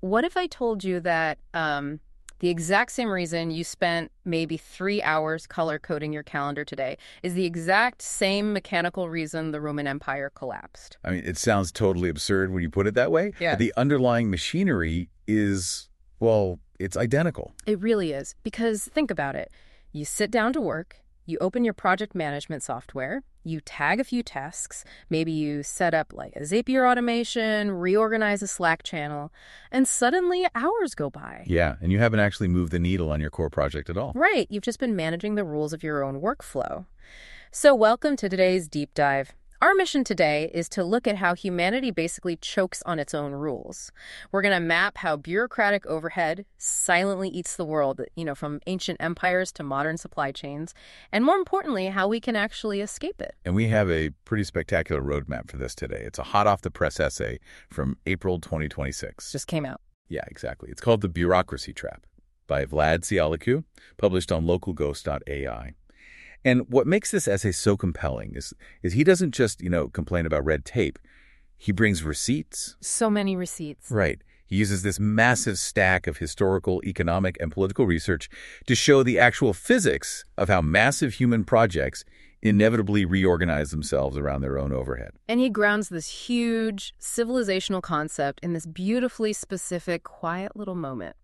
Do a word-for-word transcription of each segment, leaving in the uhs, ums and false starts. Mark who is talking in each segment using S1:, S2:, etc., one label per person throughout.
S1: what if I told you that um, the exact same reason you spent maybe three hours color coding your calendar today is the exact same mechanical reason the Roman Empire collapsed?
S2: I mean, it sounds totally absurd when you put it that way.
S1: Yeah.
S2: But the underlying machinery is, well, it's identical.
S1: It really is. Because think about it. You sit down to work, you open your project management software, you tag a few tasks, maybe you set up like a Zapier automation, reorganize a Slack channel, and suddenly hours go by.
S2: Yeah, and you haven't actually moved the needle on your core project at all.
S1: Right, you've just been managing the rules of your own workflow. So welcome to today's deep dive. Our mission today is to look at how humanity basically chokes on its own rules. We're going to map how bureaucratic overhead silently eats the world, you know, from ancient empires to modern supply chains, and more importantly, how we can actually escape it.
S2: And we have a pretty spectacular roadmap for this today. It's a hot-off-the-press essay from April twenty twenty-six.
S1: Just came out.
S2: Yeah, exactly. It's called The Bureaucracy Trap by Vlad Tsialicu, published on localghost dot A I. And what makes this essay so compelling is, is he doesn't just, you know, complain about red tape. He brings receipts.
S1: So many receipts.
S2: Right. He uses this massive stack of historical, economic, and political research to show the actual physics of how massive human projects inevitably reorganize themselves around their own overhead.
S1: And he grounds this huge civilizational concept in this beautifully specific, quiet little moment.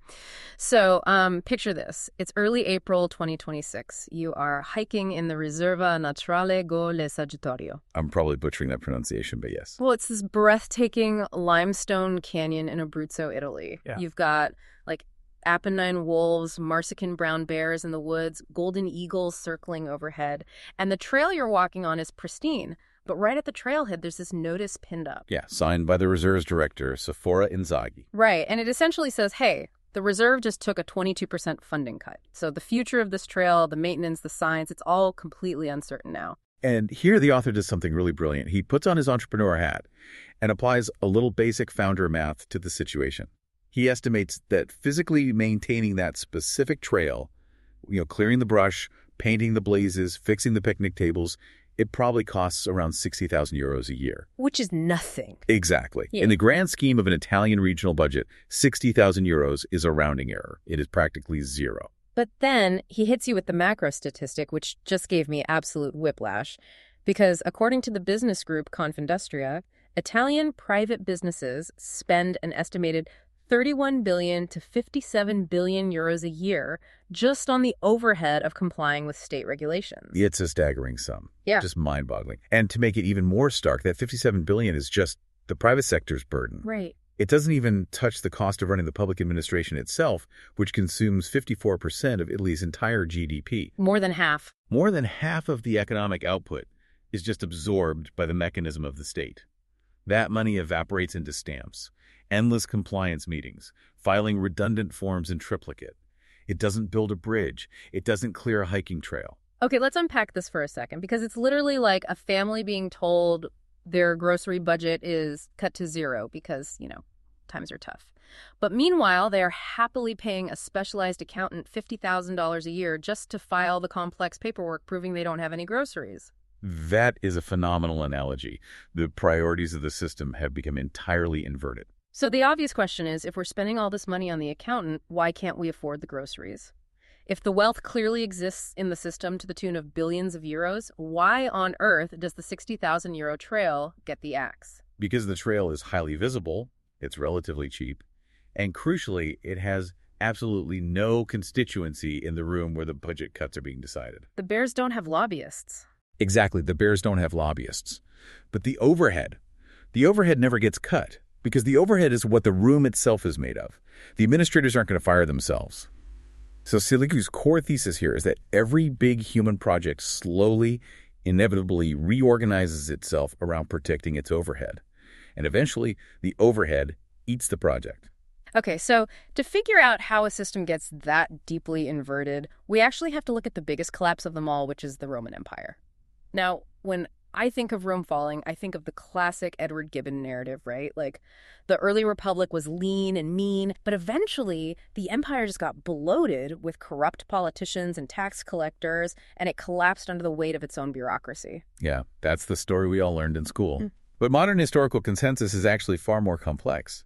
S1: So um, picture this. It's early April twenty twenty-six. You are hiking in the Riserva Naturale Gole Sagittario.
S2: I'm probably butchering that pronunciation, but yes.
S1: Well, it's this breathtaking limestone canyon in Abruzzo, Italy.
S3: Yeah.
S1: You've got like Apennine wolves, Marsican brown bears in the woods, golden eagles circling overhead, and the trail you're walking on is pristine. But right at the trailhead, there's this notice pinned up.
S2: Yeah, signed by the reserves director, Sephora Inzaghi.
S1: Right, and it essentially says, hey, the reserve just took a twenty-two percent funding cut. So the future of this trail, the maintenance, the science, it's all completely uncertain now.
S2: And here the author does something really brilliant. He puts on his entrepreneur hat and applies a little basic founder math to the situation. He estimates that physically maintaining that specific trail, you know, clearing the brush, painting the blazes, fixing the picnic tables, it probably costs around sixty thousand euros a year.
S1: Which is nothing.
S2: Exactly.
S1: Yeah.
S2: In the grand scheme of an Italian regional budget, sixty thousand euros is a rounding error. It is practically zero.
S1: But then he hits you with the macro statistic, which just gave me absolute whiplash. Because according to the business group Confindustria, Italian private businesses spend an estimated thirty-one billion to fifty-seven billion euros a year just on the overhead of complying with state regulations.
S2: It's a staggering sum.
S1: Yeah.
S2: Just mind-boggling. And to make it even more stark, that fifty-seven billion dollars is just the private sector's burden.
S1: Right.
S2: It doesn't even touch the cost of running the public administration itself, which consumes fifty-four percent of Italy's entire G D P.
S1: More than half.
S2: More than half of the economic output is just absorbed by the mechanism of the state. That money evaporates into stamps, endless compliance meetings, filing redundant forms in triplicate. It doesn't build a bridge. It doesn't clear a hiking trail.
S1: Okay, let's unpack this for a second, because it's literally like a family being told their grocery budget is cut to zero because, you know, times are tough. But meanwhile, they are happily paying a specialized accountant fifty thousand dollars a year just to file the complex paperwork proving they don't have any groceries.
S2: That is a phenomenal analogy. The priorities of the system have become entirely inverted.
S1: So the obvious question is, if we're spending all this money on the accountant, why can't we afford the groceries? If the wealth clearly exists in the system to the tune of billions of euros, why on earth does the sixty thousand euro trail get the axe?
S2: Because the trail is highly visible, it's relatively cheap, and crucially, it has absolutely no constituency in the room where the budget cuts are being decided.
S1: The bears don't have lobbyists.
S2: Exactly, the bears don't have lobbyists. But the overhead, the overhead never gets cut, because the overhead is what the room itself is made of. The administrators aren't going to fire themselves. So Tsialicu's core thesis here is that every big human project slowly, inevitably reorganizes itself around protecting its overhead. And eventually, the overhead eats the project.
S1: Okay, so to figure out how a system gets that deeply inverted, we actually have to look at the biggest collapse of them all, which is the Roman Empire. Now, when I think of Rome falling, I think of the classic Edward Gibbon narrative, right? Like, the early republic was lean and mean, but eventually the empire just got bloated with corrupt politicians and tax collectors, and it collapsed under the weight of its own bureaucracy.
S2: Yeah, that's the story we all learned in school.
S1: Mm.
S2: But modern historical consensus is actually far more complex.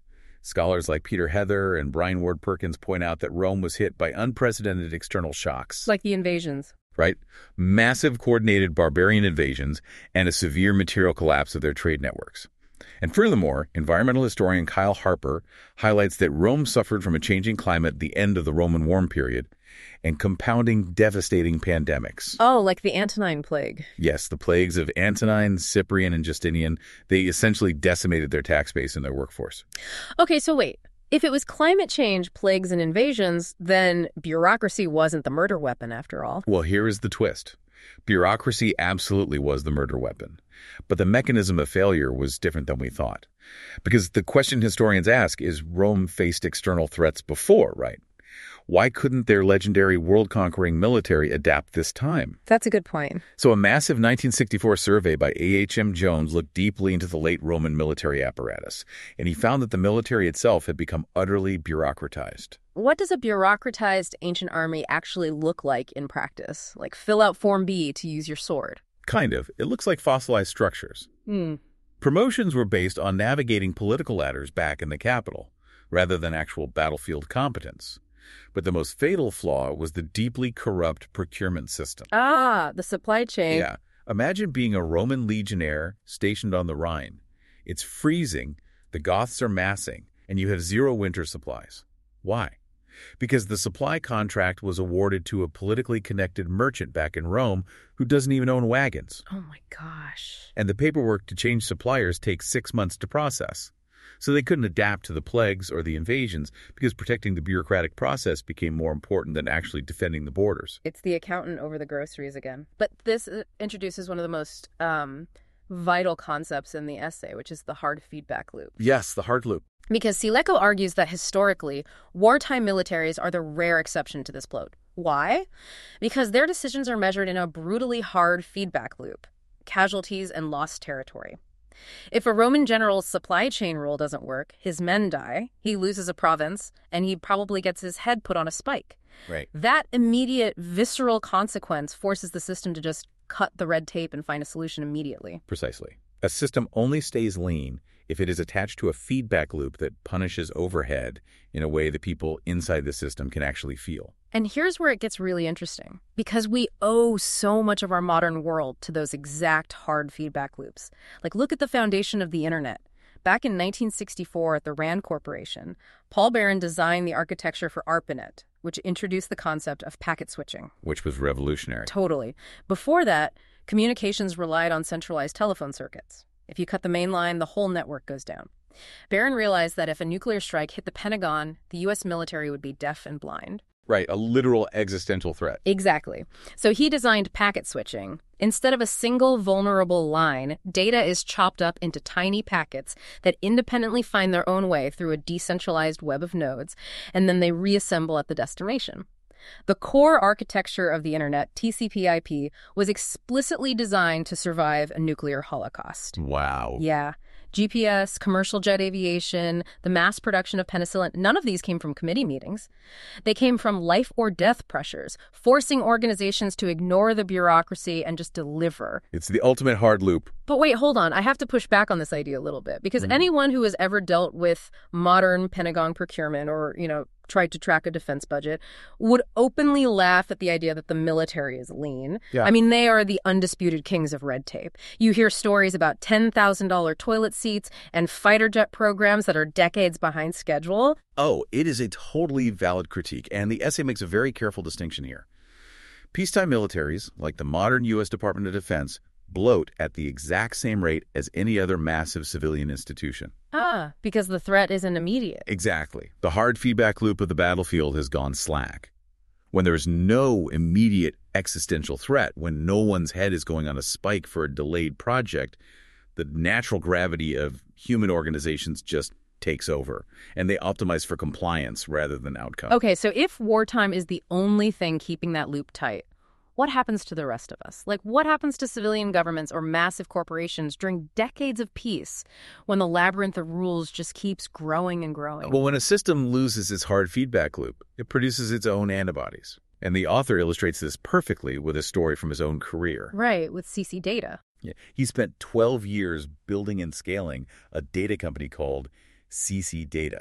S2: Scholars like Peter Heather and Brian Ward Perkins point out that Rome was hit by unprecedented external shocks.
S1: Like the invasions.
S2: Right? Massive coordinated barbarian invasions and a severe material collapse of their trade networks. And furthermore, environmental historian Kyle Harper highlights that Rome suffered from a changing climate at the end of the Roman warm period and compounding devastating pandemics.
S1: Oh, like the Antonine Plague.
S2: Yes, the plagues of Antonine, Cyprian, and Justinian, they essentially decimated their tax base and their workforce.
S1: Okay, so wait. If it was climate change, plagues, and invasions, then bureaucracy wasn't the murder weapon after all.
S2: Well, here is the twist. Bureaucracy absolutely was the murder weapon. But the mechanism of failure was different than we thought. Because the question historians ask is, Rome faced external threats before, right? Why couldn't their legendary world-conquering military adapt this time?
S1: That's a good point.
S2: So a massive nineteen sixty-four survey by A H M Jones looked deeply into the late Roman military apparatus, and he found that the military itself had become utterly bureaucratized.
S1: What does a bureaucratized ancient army actually look like in practice? Like fill out Form B to use your sword?
S2: Kind of. It looks like fossilized structures.
S1: Hmm.
S2: Promotions were based on navigating political ladders back in the capital, rather than actual battlefield competence. But the most fatal flaw was the deeply corrupt procurement system.
S1: Ah, the supply chain.
S2: Yeah. Imagine being a Roman legionnaire stationed on the Rhine. It's freezing, the Goths are massing, and you have zero winter supplies. Why? Because the supply contract was awarded to a politically connected merchant back in Rome who doesn't even own wagons.
S1: Oh my gosh.
S2: And the paperwork to change suppliers takes six months to process. So they couldn't adapt to the plagues or the invasions because protecting the bureaucratic process became more important than actually defending the borders.
S1: It's the accountant over the groceries again. But this uh, introduces one of the most um, vital concepts in the essay, which is the hard feedback loop.
S2: Yes, the hard loop.
S1: Because Sileco argues that historically, wartime militaries are the rare exception to this plot. Why? Because their decisions are measured in a brutally hard feedback loop, casualties and lost territory. If a Roman general's supply chain rule doesn't work, his men die, he loses a province, and he probably gets his head put on a spike.
S2: Right.
S1: That immediate, visceral consequence forces the system to just cut the red tape and find a solution immediately.
S2: Precisely. A system only stays lean if it is attached to a feedback loop that punishes overhead in a way that people inside the system can actually feel.
S1: And here's where it gets really interesting, because we owe so much of our modern world to those exact hard feedback loops. Like, look at the foundation of the internet. Back in nineteen sixty-four at the RAND Corporation, Paul Barron designed the architecture for ARPANET, which introduced the concept of packet switching.
S2: Which was revolutionary.
S1: Totally. Before that, communications relied on centralized telephone circuits. If you cut the main line, the whole network goes down. Barron realized that if a nuclear strike hit the Pentagon, the U S military would be deaf and blind.
S2: Right, a literal existential threat.
S1: Exactly. So he designed packet switching. Instead of a single vulnerable line, data is chopped up into tiny packets that independently find their own way through a decentralized web of nodes, and then they reassemble at the destination. The core architecture of the internet, T C P I P, was explicitly designed to survive a nuclear holocaust.
S2: Wow.
S1: Yeah. G P S, commercial jet aviation, the mass production of penicillin, none of these came from committee meetings. They came from life or death pressures, forcing organizations to ignore the bureaucracy and just deliver.
S2: It's the ultimate hard loop.
S1: But wait, hold on. I have to push back on this idea a little bit, because
S2: Mm.
S1: anyone who has ever dealt with modern Pentagon procurement or, you know, tried to track a defense budget would openly laugh at the idea that the military is lean.
S2: Yeah.
S1: I mean, they are the undisputed kings of red tape. You hear stories about ten thousand dollars toilet seats and fighter jet programs that are decades behind schedule.
S2: Oh, it is a totally valid critique, and the essay makes a very careful distinction here. Peacetime militaries, like the modern U S Department of Defense, bloat at the exact same rate as any other massive civilian institution.
S1: Ah, because the threat isn't immediate.
S2: Exactly. The hard feedback loop of the battlefield has gone slack. When there's no immediate existential threat, when no one's head is going on a spike for a delayed project, the natural gravity of human organizations just takes over, and they optimize for compliance rather than outcome.
S1: Okay, so if wartime is the only thing keeping that loop tight, what happens to the rest of us? Like, what happens to civilian governments or massive corporations during decades of peace when the labyrinth of rules just keeps growing and growing?
S2: Well, when a system loses its hard feedback loop, it produces its own antibodies. And the author illustrates this perfectly with a story from his own career.
S1: Right, with C C Data.
S2: Yeah. He spent twelve years building and scaling a data company called C C Data.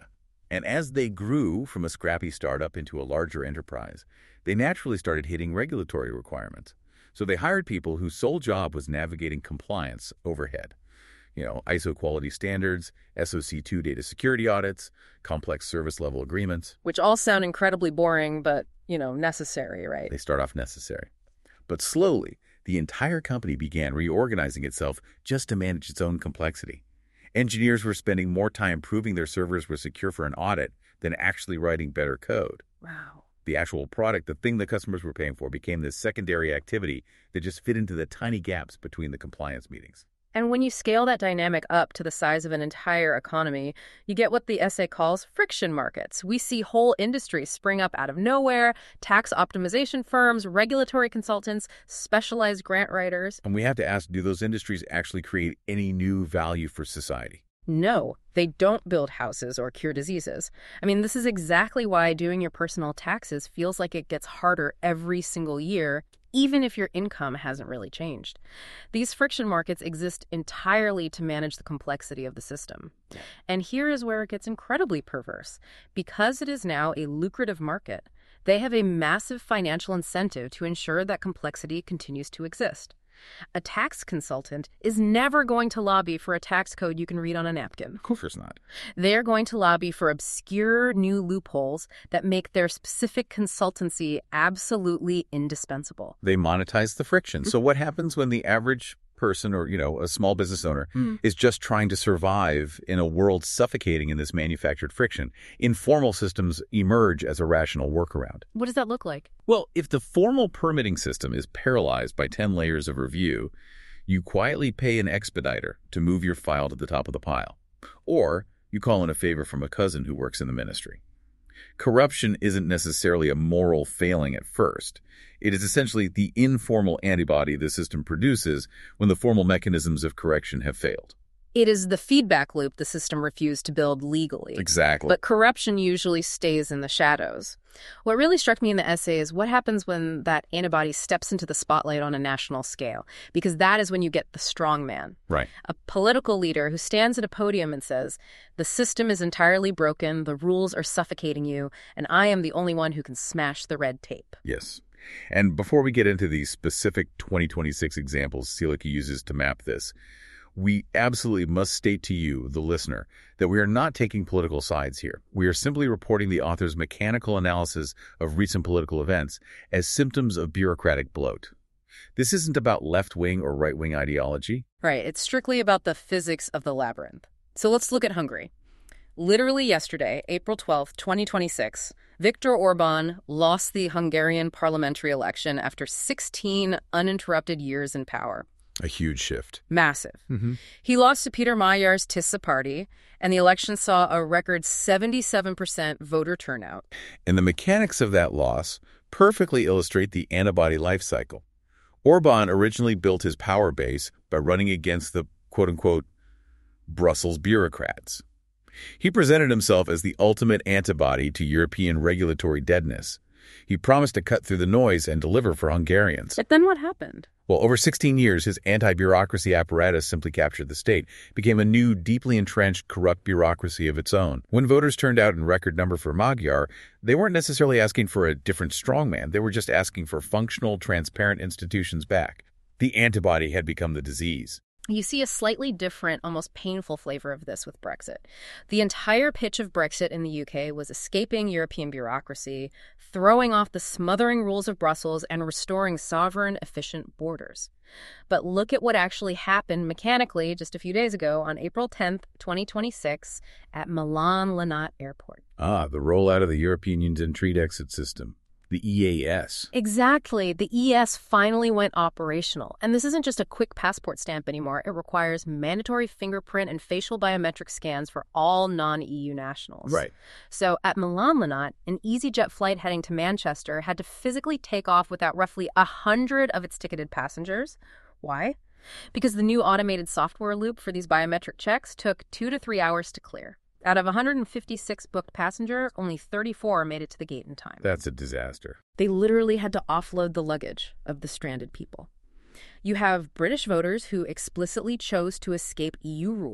S2: And as they grew from a scrappy startup into a larger enterprise, they naturally started hitting regulatory requirements. So they hired people whose sole job was navigating compliance overhead. You know, I S O quality standards, S O C two data security audits, complex service level agreements.
S1: Which all sound incredibly boring, but, you know, necessary, right?
S2: They start off necessary. But slowly, the entire company began reorganizing itself just to manage its own complexity. Engineers were spending more time proving their servers were secure for an audit than actually writing better code.
S1: Wow.
S2: The actual product, the thing the customers were paying for, became this secondary activity that just fit into the tiny gaps between the compliance meetings.
S1: And when you scale that dynamic up to the size of an entire economy, you get what the essay calls friction markets. We see whole industries spring up out of nowhere, tax optimization firms, regulatory consultants, specialized grant writers.
S2: And we have to ask, do those industries actually create any new value for society?
S1: No, they don't build houses or cure diseases. I mean, this is exactly why doing your personal taxes feels like it gets harder every single year, even if your income hasn't really changed. These friction markets exist entirely to manage the complexity of the system. And here is where it gets incredibly perverse. Because it is now a lucrative market, they have a massive financial incentive to ensure that complexity continues to exist. A tax consultant is never going to lobby for a tax code you can read on a napkin.
S2: Of course not.
S1: They're going to lobby for obscure new loopholes that make their specific consultancy absolutely indispensable.
S2: They monetize the friction. So what happens when the average person or, you know, a small business owner mm. is just trying to survive in a world suffocating in this manufactured friction? Informal systems emerge as a rational workaround.
S1: What does that look like?
S2: Well, if the formal permitting system is paralyzed by ten layers of review, you quietly pay an expediter to move your file to the top of the pile. Or you call in a favor from a cousin who works in the ministry. Corruption isn't necessarily a moral failing at first. It is essentially the informal antibody the system produces when the formal mechanisms of correction have failed.
S1: It is the feedback loop the system refused to build legally.
S2: Exactly.
S1: But corruption usually stays in the shadows. What really struck me in the essay is what happens when that antibody steps into the spotlight on a national scale, because that is when you get the strong man.
S2: Right.
S1: A political leader who stands at a podium and says, the system is entirely broken, the rules are suffocating you, and I am the only one who can smash the red tape.
S2: Yes. And before we get into the specific twenty twenty-six examples Silica uses to map this, we absolutely must state to you, the listener, that we are not taking political sides here. We are simply reporting the author's mechanical analysis of recent political events as symptoms of bureaucratic bloat. This isn't about left-wing or right-wing ideology.
S1: Right. It's strictly about the physics of the labyrinth. So let's look at Hungary. Literally yesterday, April twelfth, twenty twenty-six, Viktor Orban lost the Hungarian parliamentary election after sixteen uninterrupted years in power.
S2: A huge shift.
S1: Massive.
S2: Mm-hmm.
S1: He lost to Peter Magyar's Tisza party, and the election saw a record seventy-seven percent voter turnout.
S2: And the mechanics of that loss perfectly illustrate the antibody life cycle. Orban originally built his power base by running against the quote-unquote Brussels bureaucrats. He presented himself as the ultimate antibody to European regulatory deadness. He promised to cut through the noise and deliver for Hungarians.
S1: But then what happened?
S2: Well, over sixteen years, his anti-bureaucracy apparatus simply captured the state, became a new, deeply entrenched, corrupt bureaucracy of its own. When voters turned out in record number for Magyar, they weren't necessarily asking for a different strongman. They were just asking for functional, transparent institutions back. The antibody had become the disease.
S1: You see a slightly different, almost painful flavor of this with Brexit. The entire pitch of Brexit in the U K was escaping European bureaucracy, throwing off the smothering rules of Brussels, and restoring sovereign, efficient borders. But look at what actually happened mechanically just a few days ago on April tenth, twenty twenty-six, at Milan-Linate Airport.
S2: Ah, the rollout of the European Union's Entry Exit System. The E A S.
S1: Exactly. The E A S finally went operational. And this isn't just a quick passport stamp anymore. It requires mandatory fingerprint and facial biometric scans for all non-E U nationals.
S2: Right.
S1: So at Milan-Linate, an EasyJet flight heading to Manchester had to physically take off without roughly a hundred of its ticketed passengers. Why? Because the new automated software loop for these biometric checks took two to three hours to clear. Out of one hundred fifty-six booked passengers, only thirty-four made it to the gate in time.
S2: That's a disaster.
S1: They literally had to offload the luggage of the stranded people. You have British voters who explicitly chose to escape E U rules,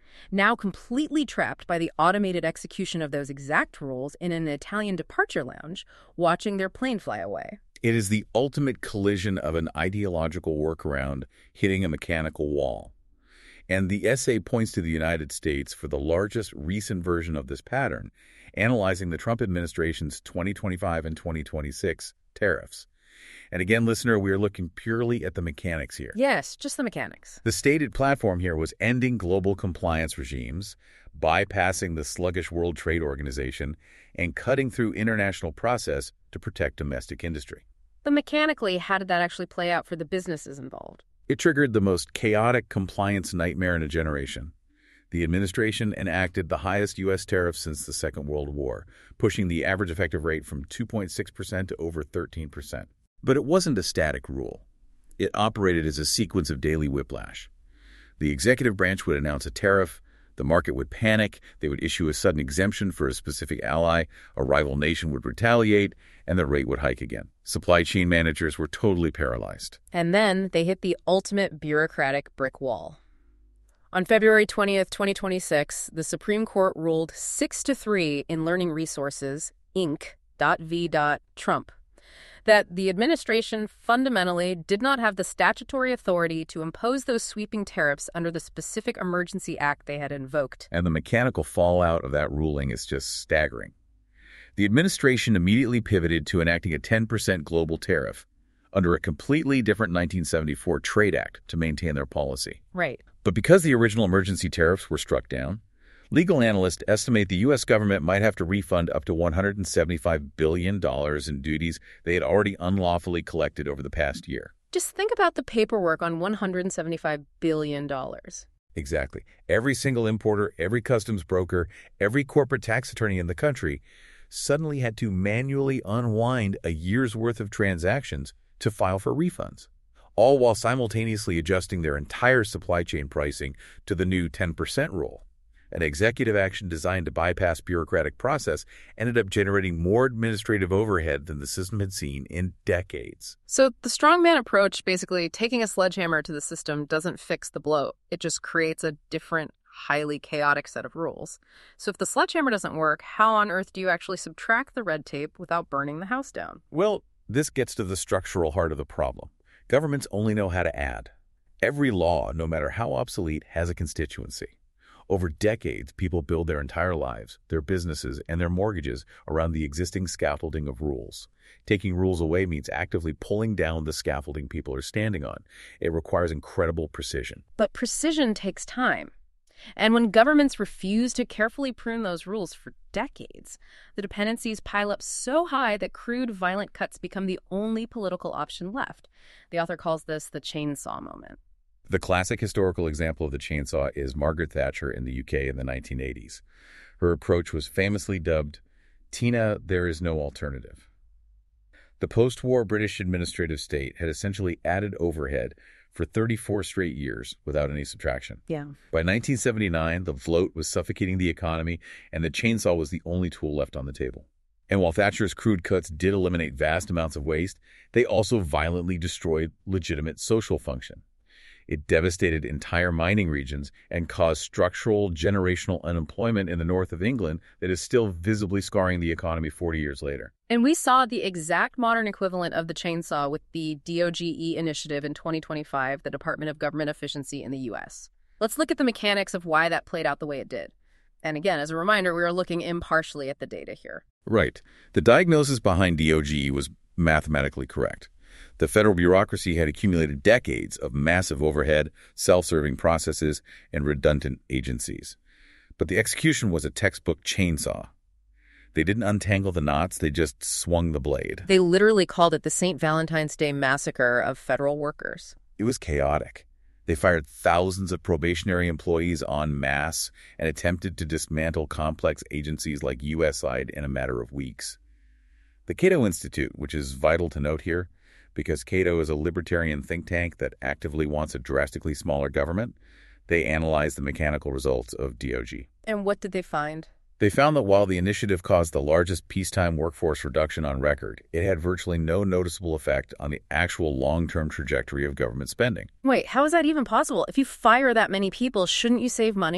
S1: now completely trapped by the automated execution of those exact rules in an Italian departure lounge, watching their plane fly away.
S2: It is the ultimate collision of an ideological workaround hitting a mechanical wall. And the essay points to the United States for the largest recent version of this pattern, analyzing the Trump administration's twenty twenty-five and twenty twenty-six tariffs. And again, listener, we are looking purely at the mechanics here.
S1: Yes, just the mechanics.
S2: The stated platform here was ending global compliance regimes, bypassing the sluggish World Trade Organization, and cutting through international process to protect domestic industry.
S1: But mechanically, how did that actually play out for the businesses involved?
S2: It triggered the most chaotic compliance nightmare in a generation. The administration enacted the highest U S tariffs since the Second World War, pushing the average effective rate from two point six percent to over thirteen percent. But it wasn't a static rule. It operated as a sequence of daily whiplash. The executive branch would announce a tariff, the market would panic, they would issue a sudden exemption for a specific ally, a rival nation would retaliate, and the rate would hike again. Supply chain managers were totally paralyzed.
S1: And then they hit the ultimate bureaucratic brick wall. On February twentieth, twenty twenty-six, the Supreme Court ruled six to three in Learning Resources, Incorporated v. Trump, that the administration fundamentally did not have the statutory authority to impose those sweeping tariffs under the specific emergency act they had invoked.
S2: And the mechanical fallout of that ruling is just staggering. The administration immediately pivoted to enacting a ten percent global tariff under a completely different nineteen seventy-four Trade Act to maintain their policy.
S1: Right.
S2: But because the original emergency tariffs were struck down, legal analysts estimate the U S government might have to refund up to one hundred seventy-five billion dollars in duties they had already unlawfully collected over the past year.
S1: Just think about the paperwork on one hundred seventy-five billion dollars.
S2: Exactly. Every single importer, every customs broker, every corporate tax attorney in the country suddenly had to manually unwind a year's worth of transactions to file for refunds, all while simultaneously adjusting their entire supply chain pricing to the new ten percent rule. An executive action designed to bypass bureaucratic process ended up generating more administrative overhead than the system had seen in decades.
S1: So the strongman approach, basically taking a sledgehammer to the system, doesn't fix the blow. It just creates a different, highly chaotic set of rules. So if the sledgehammer doesn't work, how on earth do you actually subtract the red tape without burning the house down?
S2: Well, this gets to the structural heart of the problem. Governments only know how to add. Every law, no matter how obsolete, has a constituency. Over decades, people build their entire lives, their businesses, and their mortgages around the existing scaffolding of rules. Taking rules away means actively pulling down the scaffolding people are standing on. It requires incredible precision.
S1: But precision takes time. And when governments refuse to carefully prune those rules for decades, the dependencies pile up so high that crude, violent cuts become the only political option left. The author calls this the chainsaw moment.
S2: The classic historical example of the chainsaw is Margaret Thatcher in the U K in the nineteen eighties. Her approach was famously dubbed, "Tina, there is no alternative." The post-war British administrative state had essentially added overhead for thirty-four straight years without any subtraction.
S1: Yeah.
S2: By nineteen seventy-nine, the bloat was suffocating the economy, and the chainsaw was the only tool left on the table. And while Thatcher's crude cuts did eliminate vast amounts of waste, they also violently destroyed legitimate social function. It devastated entire mining regions and caused structural, generational unemployment in the north of England that is still visibly scarring the economy forty years later.
S1: And we saw the exact modern equivalent of the chainsaw with the D O G E initiative in twenty twenty-five, the Department of Government Efficiency in the U S. Let's look at the mechanics of why that played out the way it did. And again, as a reminder, we are looking impartially at the data here.
S2: Right. The diagnosis behind D O G E was mathematically correct. The federal bureaucracy had accumulated decades of massive overhead, self-serving processes, and redundant agencies. But the execution was a textbook chainsaw. They didn't untangle the knots, they just swung the blade.
S1: They literally called it the Saint Valentine's Day massacre of federal workers.
S2: It was chaotic. They fired thousands of probationary employees en masse and attempted to dismantle complex agencies like U S A I D in a matter of weeks. The Cato Institute, which is vital to note here, because Cato is a libertarian think tank that actively wants a drastically smaller government, they analyzed the mechanical results of D O G.
S1: And what did they find?
S2: They found that while the initiative caused the largest peacetime workforce reduction on record, it had virtually no noticeable effect on the actual long-term trajectory of government spending.
S1: Wait, how is that even possible? If you fire that many people, shouldn't you save money?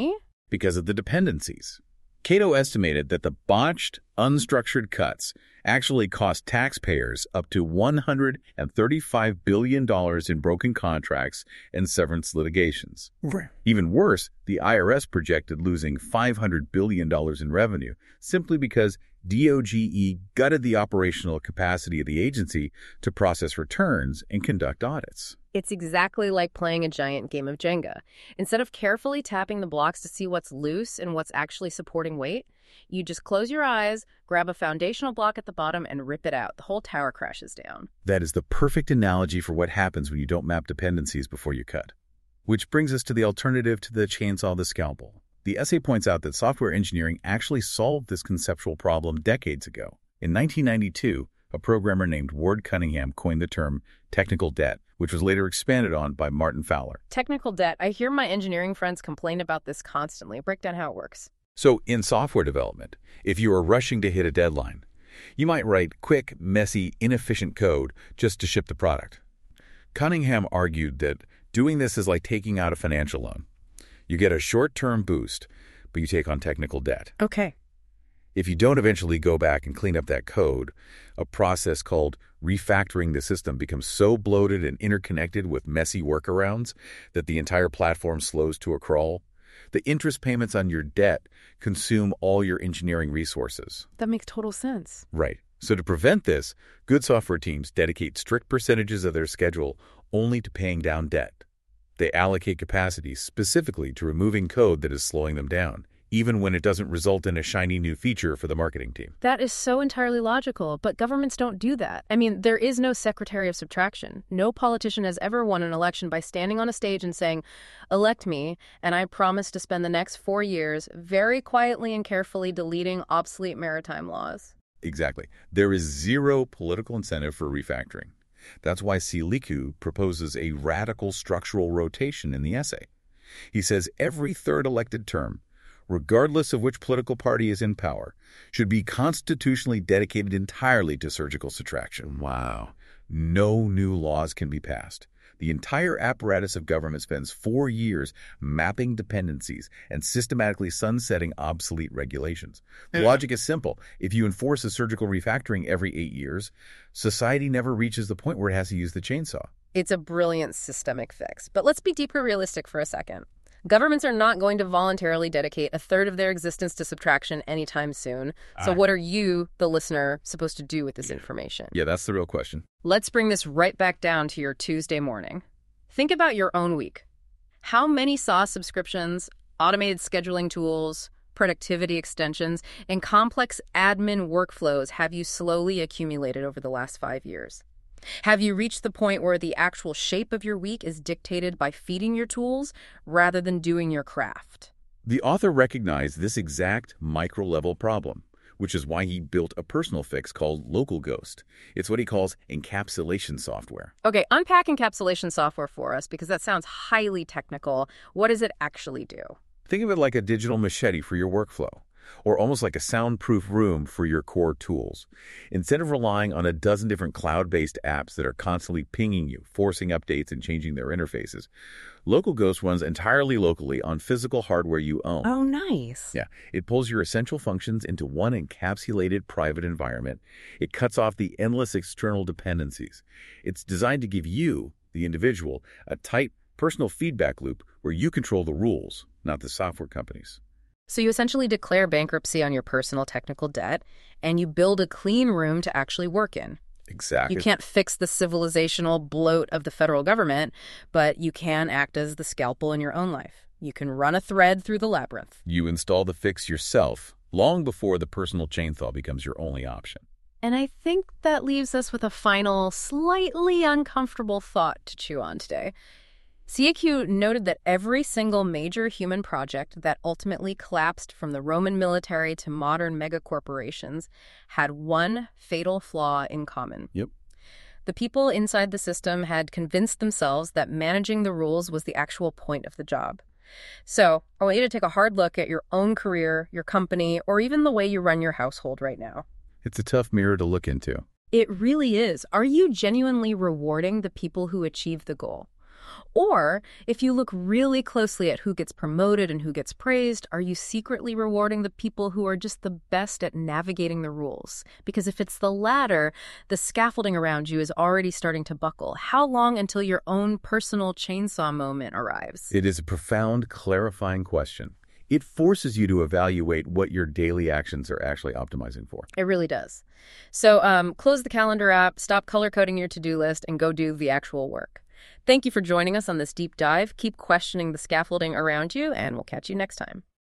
S2: Because of the dependencies. Cato estimated that the botched, unstructured cuts actually cost taxpayers up to one hundred thirty-five billion dollars in broken contracts and severance litigations. Right. Even worse, the I R S projected losing five hundred billion dollars in revenue simply because D O G E gutted the operational capacity of the agency to process returns and conduct audits.
S1: It's exactly like playing a giant game of Jenga. Instead of carefully tapping the blocks to see what's loose and what's actually supporting weight, you just close your eyes, grab a foundational block at the bottom, and rip it out. The whole tower crashes down.
S2: That is the perfect analogy for what happens when you don't map dependencies before you cut. Which brings us to the alternative to the chainsaw, the scalpel. The essay points out that software engineering actually solved this conceptual problem decades ago. In nineteen ninety-two, a programmer named Ward Cunningham coined the term technical debt, which was later expanded on by Martin Fowler.
S1: Technical debt. I hear my engineering friends complain about this constantly. Break down how it works.
S2: So in software development, if you are rushing to hit a deadline, you might write quick, messy, inefficient code just to ship the product. Cunningham argued that doing this is like taking out a financial loan. You get a short-term boost, but you take on technical debt.
S1: Okay.
S2: If you don't eventually go back and clean up that code, a process called refactoring the system becomes so bloated and interconnected with messy workarounds that the entire platform slows to a crawl. The interest payments on your debt consume all your engineering resources.
S1: That makes total sense.
S2: Right. So to prevent this, good software teams dedicate strict percentages of their schedule only to paying down debt. They allocate capacity specifically to removing code that is slowing them down, even when it doesn't result in a shiny new feature for the marketing team.
S1: That is so entirely logical, but governments don't do that. I mean, there is no secretary of subtraction. No politician has ever won an election by standing on a stage and saying, elect me, and I promise to spend the next four years very quietly and carefully deleting obsolete maritime laws.
S2: Exactly. There is zero political incentive for refactoring. That's why Siliku proposes a radical structural rotation in the essay. He says every third elected term, regardless of which political party is in power, should be constitutionally dedicated entirely to surgical subtraction. Wow. No new laws can be passed. The entire apparatus of government spends four years mapping dependencies and systematically sunsetting obsolete regulations. The logic is simple. If you enforce a surgical refactoring every eight years, society never reaches the point where it has to use the chainsaw.
S1: It's a brilliant systemic fix. But let's be deeper realistic for a second. Governments are not going to voluntarily dedicate a third of their existence to subtraction anytime soon. So I... what are you, the listener, supposed to do with this information?
S2: Yeah, that's the real question.
S1: Let's bring this right back down to your Tuesday morning. Think about your own week. How many S A W subscriptions, automated scheduling tools, productivity extensions, and complex admin workflows have you slowly accumulated over the last five years? Have you reached the point where the actual shape of your week is dictated by feeding your tools rather than doing your craft?
S2: The author recognized this exact micro-level problem, which is why he built a personal fix called LocalGhost. It's what he calls encapsulation software.
S1: Okay, unpack encapsulation software for us because that sounds highly technical. What does it actually do?
S2: Think of it like a digital machete for your workflow, or almost like a soundproof room for your core tools. Instead of relying on a dozen different cloud-based apps that are constantly pinging you, forcing updates and changing their interfaces, LocalGhost runs entirely locally on physical hardware you own.
S1: Oh, nice.
S2: Yeah, it pulls your essential functions into one encapsulated private environment. It cuts off the endless external dependencies. It's designed to give you, the individual, a tight personal feedback loop where you control the rules, not the software companies.
S1: So you essentially declare bankruptcy on your personal technical debt, and you build a clean room to actually work in.
S2: Exactly.
S1: You can't fix the civilizational bloat of the federal government, but you can act as the scalpel in your own life. You can run a thread through the labyrinth.
S2: You install the fix yourself long before the personal chainsaw becomes your only option.
S1: And I think that leaves us with a final, slightly uncomfortable thought to chew on today. C A Q noted that every single major human project that ultimately collapsed from the Roman military to modern megacorporations had one fatal flaw in common.
S2: Yep.
S1: The people inside the system had convinced themselves that managing the rules was the actual point of the job. So I want you to take a hard look at your own career, your company, or even the way you run your household right now.
S2: It's a tough mirror to look into.
S1: It really is. Are you genuinely rewarding the people who achieve the goal? Or, if you look really closely at who gets promoted and who gets praised, are you secretly rewarding the people who are just the best at navigating the rules? Because if it's the latter, the scaffolding around you is already starting to buckle. How long until your own personal chainsaw moment arrives?
S2: It is a profound, clarifying question. It forces you to evaluate what your daily actions are actually optimizing for.
S1: It really does. So um, close the calendar app, stop color-coding your to-do list, and go do the actual work. Thank you for joining us on this deep dive. Keep questioning the scaffolding around you, and we'll catch you next time.